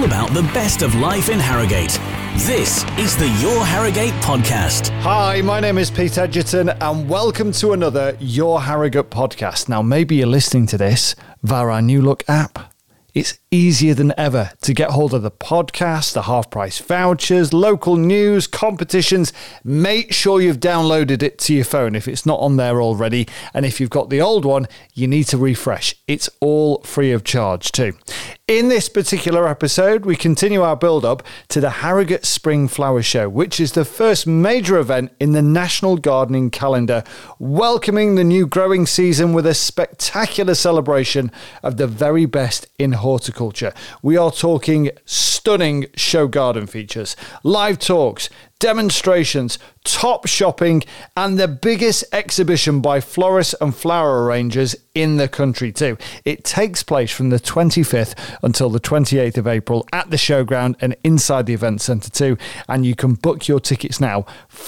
about the best of life in Harrogate. This is the Your Harrogate podcast. Hi, my name is Pete Edgerton and welcome to another Your Harrogate podcast. Now, maybe you're listening to this via our New Look app. It's easier than ever to get hold of the podcast, the half-price vouchers, local news, competitions. Make sure you've downloaded it to your phone if it's not on there already. And if you've got the old one, you need to refresh. It's all free of charge too. In this particular episode, we continue our build-up to the Harrogate Spring Flower Show, which is the first major event in the National Gardening Calendar, welcoming the new growing season with a spectacular celebration of the very best in horticulture. We are talking stunning show garden features, live talks, demonstrations, top shopping, and the biggest exhibition by florists and flower arrangers in the country too. It takes place from the 25th until the 28th of April at the showground and inside the event centre too, and you can book your tickets now,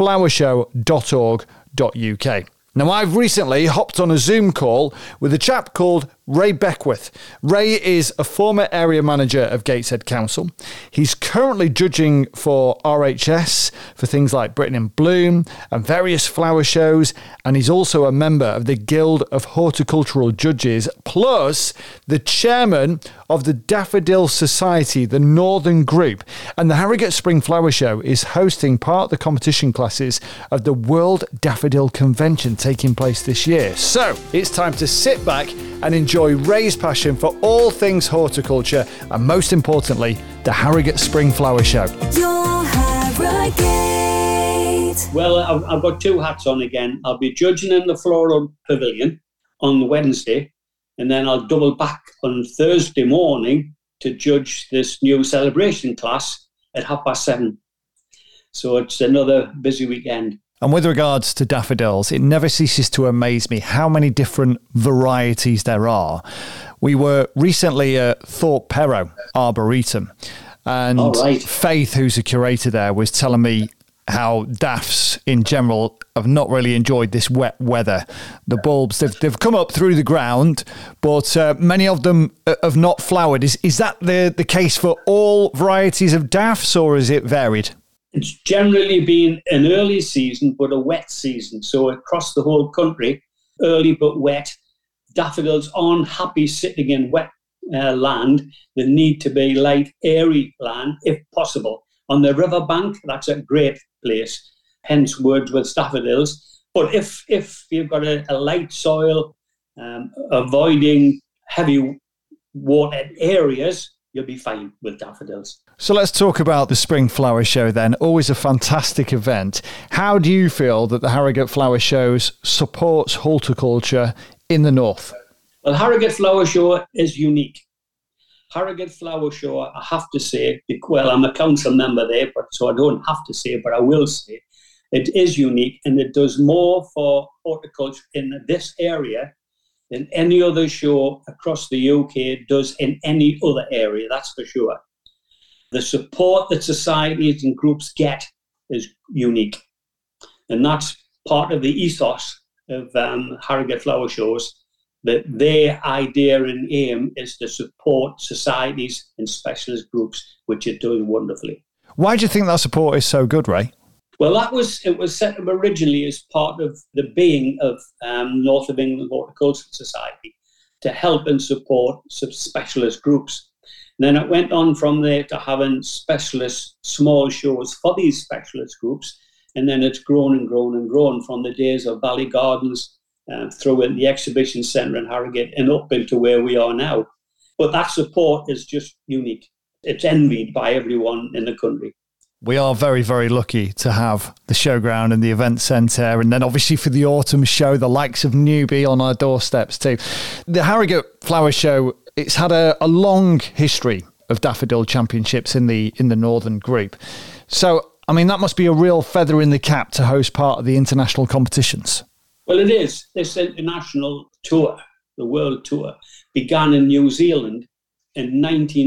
flowershow.org.uk. Now, I've recently hopped on a Zoom call with a chap called Ray Beckwith. Ray is a former area manager of Gateshead Council. He's currently judging for RHS for things like Britain in Bloom and various flower shows, and he's also a member of the Guild of Horticultural Judges, plus the chairman of the Daffodil Society, the Northern Group. And the Harrogate Spring Flower Show is hosting part of the competition classes of the World Daffodil Convention taking place this year. So it's time to sit back and enjoy Ray's passion for all things horticulture and, most importantly, the Harrogate Spring Flower Show. Your Harrogate. Well, I've got two hats on again. I'll be judging in the Floral Pavilion on Wednesday, and then I'll double back on Thursday morning to judge this new celebration class at 7:30. So it's another busy weekend. And with regards to daffodils, it never ceases to amaze me how many different varieties there are. We were recently at Thorpe Perrow Arboretum, and Faith, who's a curator there, was telling me how daffs in general have not really enjoyed this wet weather. The bulbs, they've come up through the ground, but many of them have not flowered. Is that the case for all varieties of daffs, or is it varied? It's generally been an early season, but a wet season. So across the whole country, early but wet. Daffodils aren't happy sitting in wet land. They need to be light, airy land, if possible. On the riverbank, that's a great place, hence Wordsworth's daffodils. But if you've got a light soil, avoiding heavy watered areas, you'll be fine with daffodils. So let's talk about the Spring Flower Show then. Always a fantastic event. How do you feel that the Harrogate Flower Shows supports horticulture in the north? Well, Harrogate Flower Show is unique. Harrogate Flower Show, I have to say, well, I'm a council member there, so I don't have to say, but I will say, it is unique and it does more for horticulture in this area than any other show across the UK does in any other area, that's for sure. The support that societies and groups get is unique. And that's part of the ethos of Harrogate Flower Shows, that their idea and aim is to support societies and specialist groups, which are doing wonderfully. Why do you think that support is so good, Ray? Well, it was set up originally as part of the being of North of England Horticultural Society to help and support some specialist groups. And then it went on from there to having specialist small shows for these specialist groups. And then it's grown and grown and grown from the days of Valley Gardens through in the exhibition centre in Harrogate and up into where we are now. But that support is just unique. It's envied by everyone in the country. We are very, very lucky to have the showground and the event centre, and then obviously for the autumn show, the likes of Newby on our doorsteps too. The Harrogate Flower Show, it's had a long history of daffodil championships in the Northern Group. So, I mean, that must be a real feather in the cap to host part of the international competitions. Well, it is. This international tour, the world tour, began in New Zealand in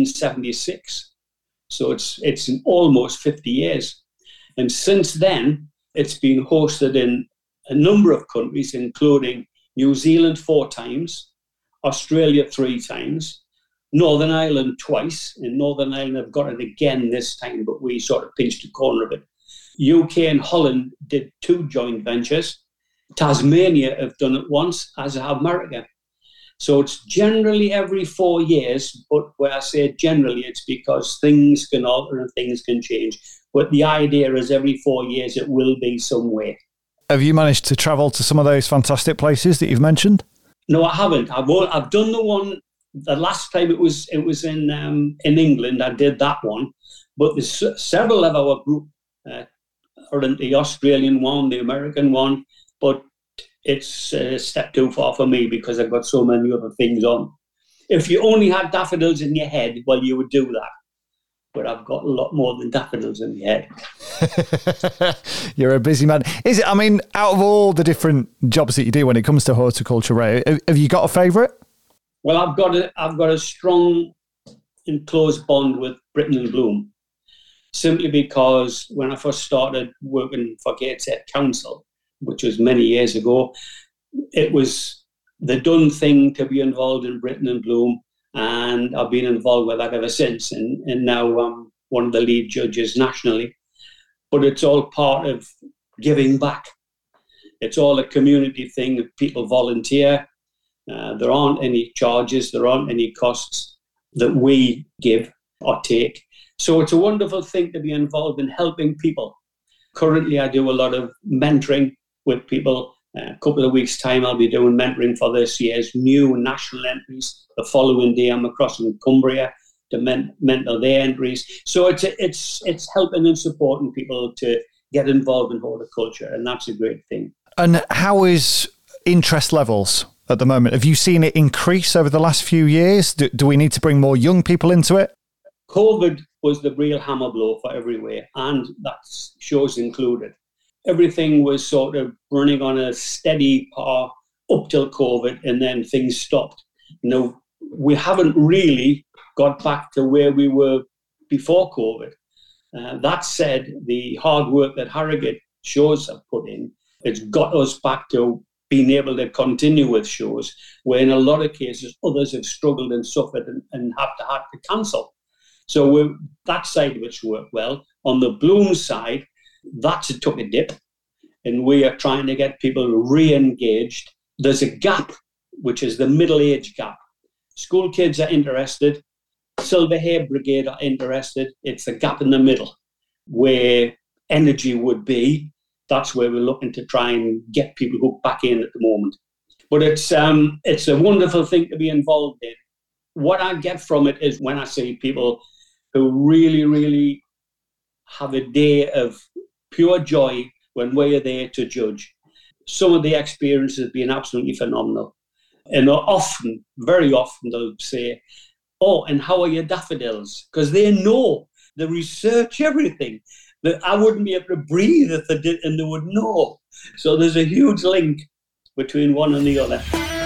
1976. So it's in almost 50 years. And since then, it's been hosted in a number of countries, including New Zealand 4 times, Australia 3 times, Northern Ireland twice. In Northern Ireland, I've got it again this time, but we sort of pinched a corner of it. UK and Holland did 2 joint ventures. Tasmania have done it once, as have America. So it's generally every 4 years, but when I say generally, it's because things can alter and things can change. But the idea is every 4 years it will be somewhere. Have you managed to travel to some of those fantastic places that you've mentioned? No, I haven't. I've done the one. The last time it was in England. I did that one, but there's several of our group are in the Australian one, the American one, but it's a step too far for me because I've got so many other things on. If you only had daffodils in your head, well, you would do that. But I've got a lot more than daffodils in my head. You're a busy man. Is it? I mean, out of all the different jobs that you do when it comes to horticulture, Ray, have you got a favourite? Well, I've got a strong and close bond with Britain and Bloom, simply because when I first started working for Gateshead Council, which was many years ago, it was the done thing to be involved in Britain and Bloom, and I've been involved with that ever since. And now I'm one of the lead judges nationally. But it's all part of giving back. It's all a community thing. People volunteer. There aren't any charges, there aren't any costs that we give or take. So it's a wonderful thing to be involved in helping people. Currently, I do a lot of mentoring with people. A couple of weeks' time, I'll be doing mentoring for this year's new national entries. The following day, I'm across in Cumbria to mentor their entries. So it's helping and supporting people to get involved in horticulture, and that's a great thing. And how is interest levels at the moment? Have you seen it increase over the last few years? Do we need to bring more young people into it? COVID was the real hammer blow for everywhere, and that's shows included. Everything was sort of running on a steady par up till COVID, and then things stopped. Now, we haven't really got back to where we were before COVID. That said, the hard work that Harrogate shows have put in, it's got us back to being able to continue with shows, where in a lot of cases others have struggled and suffered and had to cancel. So that side of it's worked well. On the Bloom side, it took a dip, and we are trying to get people re-engaged. There's a gap, which is the middle age gap. School kids are interested, Silver Hair Brigade are interested. It's a gap in the middle where energy would be. That's where we're looking to try and get people hooked back in at the moment. But it's a wonderful thing to be involved in. What I get from it is when I see people who really, really have a day of pure joy when we're there to judge. Some of the experiences have been absolutely phenomenal. And often, very often, they'll say, "Oh, and how are your daffodils?" Because they know, they research everything. That I wouldn't be able to breathe if they did, and they would know. So there's a huge link between one and the other.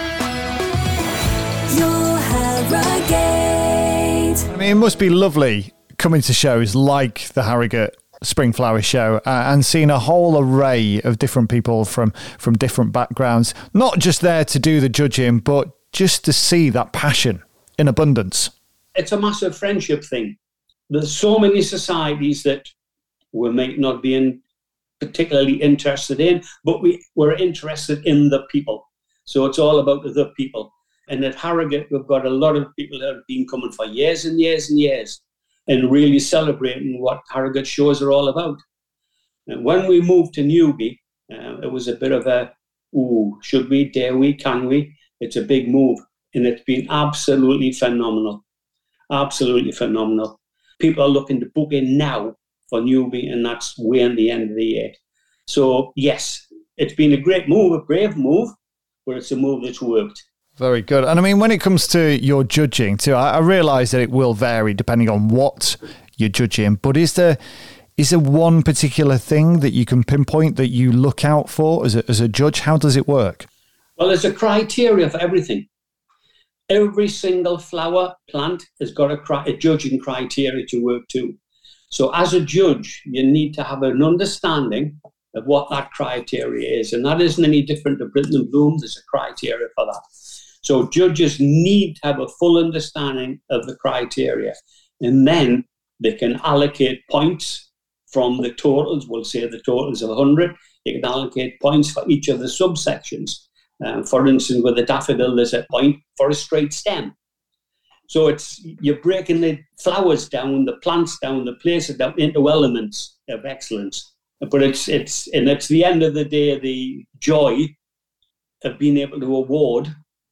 Your Harrogate. I mean, it must be lovely coming to shows like the Harrogate Spring Flower Show and seeing a whole array of different people from different backgrounds, not just there to do the judging, but just to see that passion in abundance. It's a massive friendship thing. There's so many societies that we might not be particularly interested in, but we're interested in the people. So it's all about the people. And at Harrogate, we've got a lot of people that have been coming for years and years and years and really celebrating what Harrogate shows are all about. And when we moved to Newby, it was a bit of a, should we, dare we, can we? It's a big move. And it's been absolutely phenomenal. Absolutely phenomenal. People are looking to book in now for Newby, and that's way in the end of the year. So, yes, it's been a great move, a brave move, but it's a move that's worked. Very good. And I mean, when it comes to your judging too, I realise that it will vary depending on what you're judging, but is there one particular thing that you can pinpoint that you look out for as a judge? How does it work? Well, there's a criteria for everything. Every single flower plant has got a judging criteria to work to. So as a judge, you need to have an understanding of what that criteria is. And that isn't any different to Britain and Bloom. There's a criteria for that. So judges need to have a full understanding of the criteria, and then they can allocate points from the totals. We'll say the totals of 100. They can allocate points for each of the subsections. For instance, with a daffodil, there's a point for a straight stem. So you're breaking the flowers down, the plants down, the places down into elements of excellence. But it's the end of the day, the joy of being able to award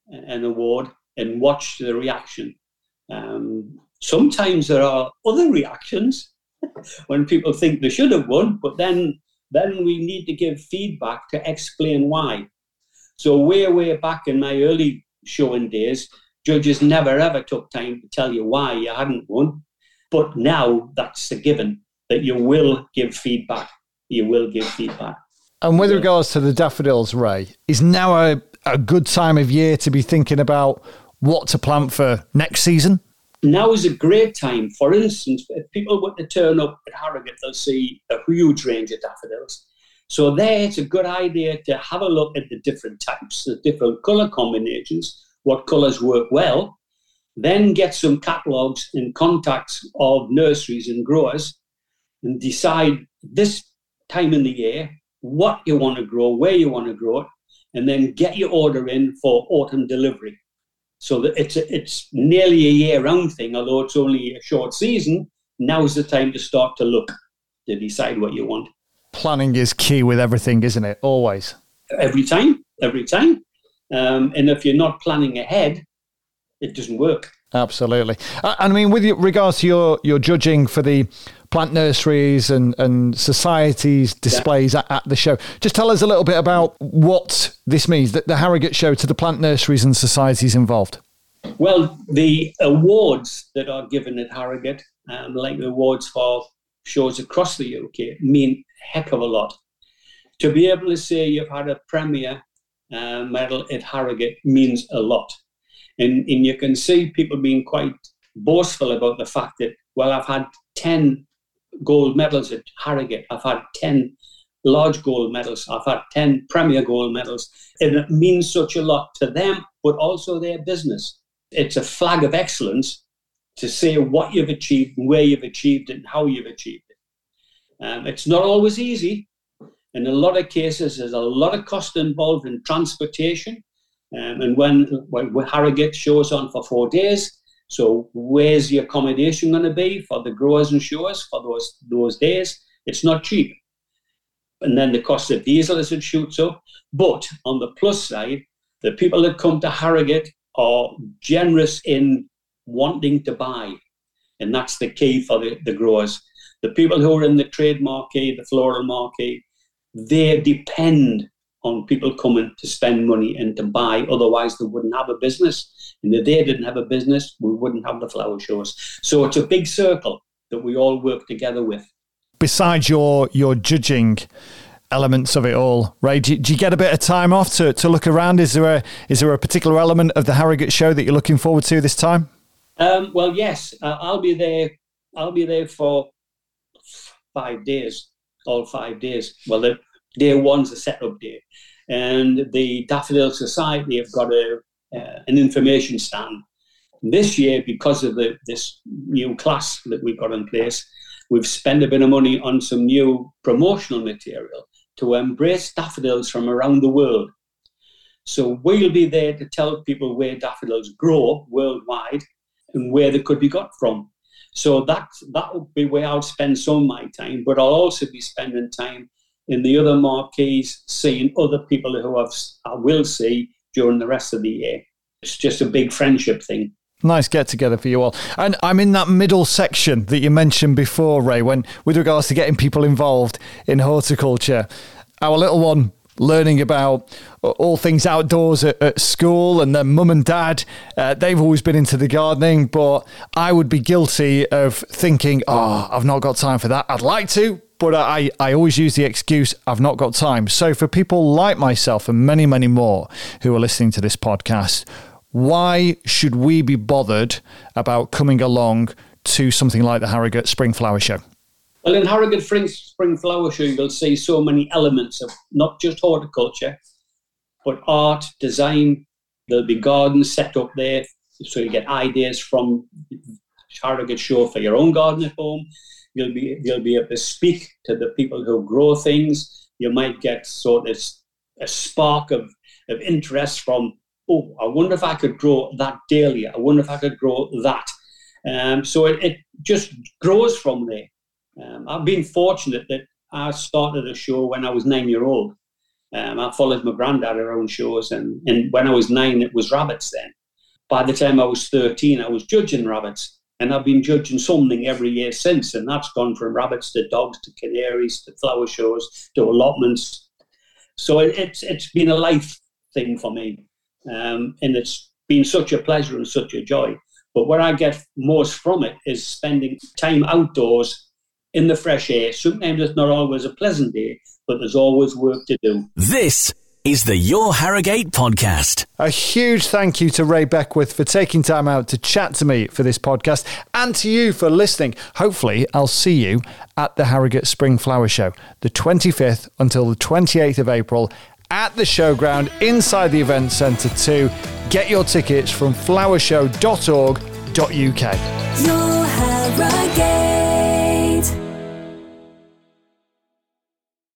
and watch the reaction. Sometimes there are other reactions when people think they should have won, but then we need to give feedback to explain why. So way back in my early showing days, judges never ever took time to tell you why you hadn't won. But now that's a given, that you will give feedback. You will give feedback. And with regards to the daffodils, Ray, is now a good time of year to be thinking about what to plant for next season? Now is a great time. For instance, if people were to turn up at Harrogate, they'll see a huge range of daffodils. So there, it's a good idea to have a look at the different types, the different colour combinations, what colours work well, then get some catalogues and contacts of nurseries and growers and decide this time in the year what you want to grow, where you want to grow it, and then get your order in for autumn delivery. So that it's nearly a year-round thing, although it's only a short season. Now's the time to start to look, to decide what you want. Planning is key with everything, isn't it? Always. Every time. And if you're not planning ahead, it doesn't work. Absolutely. I mean, with regards to your judging for the plant nurseries and societies displays at the show, just tell us a little bit about what this means, the Harrogate show, to the plant nurseries and societies involved. Well, the awards that are given at Harrogate, like the awards for shows across the UK, mean a heck of a lot. To be able to say you've had a premier medal at Harrogate means a lot. And you can see people being quite boastful about the fact that, well, I've had 10 gold medals at Harrogate. I've had 10 large gold medals. I've had 10 premier gold medals. And it means such a lot to them, but also their business. It's a flag of excellence to say what you've achieved, where you've achieved it, and how you've achieved it. It's not always easy. In a lot of cases, there's a lot of cost involved in transportation. And when Harrogate shows on for 4 days, so where's the accommodation going to be for the growers and showers for those days? It's not cheap. And then the cost of diesel as it shoots up. But on the plus side, the people that come to Harrogate are generous in wanting to buy. And that's the key for the growers. The people who are in the trade marquee, the floral marquee, they depend on people coming to spend money and to buy. Otherwise, they wouldn't have a business. And if they didn't have a business, we wouldn't have the flower shows. So it's a big circle that we all work together with. Besides your judging elements of it all, Ray, do you get a bit of time off to look around? Is there a particular element of the Harrogate show that you're looking forward to this time? Well, yes, I'll be there. I'll be there for 5 days, all 5 days. Well, day one's a setup day. And the Daffodil Society have got an information stand. This year, because of this new class that we've got in place, we've spent a bit of money on some new promotional material to embrace daffodils from around the world. So we'll be there to tell people where daffodils grow worldwide and where they could be got from. So that will be where I'll spend some of my time, but I'll also be spending time in the other marquees, seeing other people who I will see during the rest of the year. It's just a big friendship thing. Nice get together for you all. And I'm in that middle section that you mentioned before, Ray, with regards to getting people involved in horticulture. Our little one learning about all things outdoors at school, and then mum and dad, they've always been into the gardening, but I would be guilty of thinking, I've not got time for that. I'd like to, but I always use the excuse, I've not got time. So for people like myself and many, many more who are listening to this podcast, why should we be bothered about coming along to something like the Harrogate Spring Flower Show? Well, in Harrogate Spring Flower Show, you'll see so many elements of not just horticulture, but art, design, There'll be gardens set up there, so you get ideas from Harrogate Show for your own garden at home. You'll be able to speak to the people who grow things. You might get sort of a spark of interest from, oh, I wonder if I could grow that dahlia. I wonder if I could grow that. So it just grows from there. I've been fortunate that I started a show when I was 9-year-old. I followed my granddad around shows, and when I was 9, it was rabbits then. By the time I was 13, I was judging rabbits, and I've been judging something every year since, and that's gone from rabbits to dogs to canaries to flower shows to allotments. So it's been a life thing for me, and it's been such a pleasure and such a joy. But what I get most from it is spending time outdoors in the fresh air. Sometimes it's not always a pleasant day, but there's always work to do. This is the Your Harrogate podcast. A huge thank you to Ray Beckwith for taking time out to chat to me for this podcast, and to you for listening. Hopefully, I'll see you at the Harrogate Spring Flower Show, the 25th until the 28th of April, at the showground inside the event centre too. Get your tickets from flowershow.org.uk.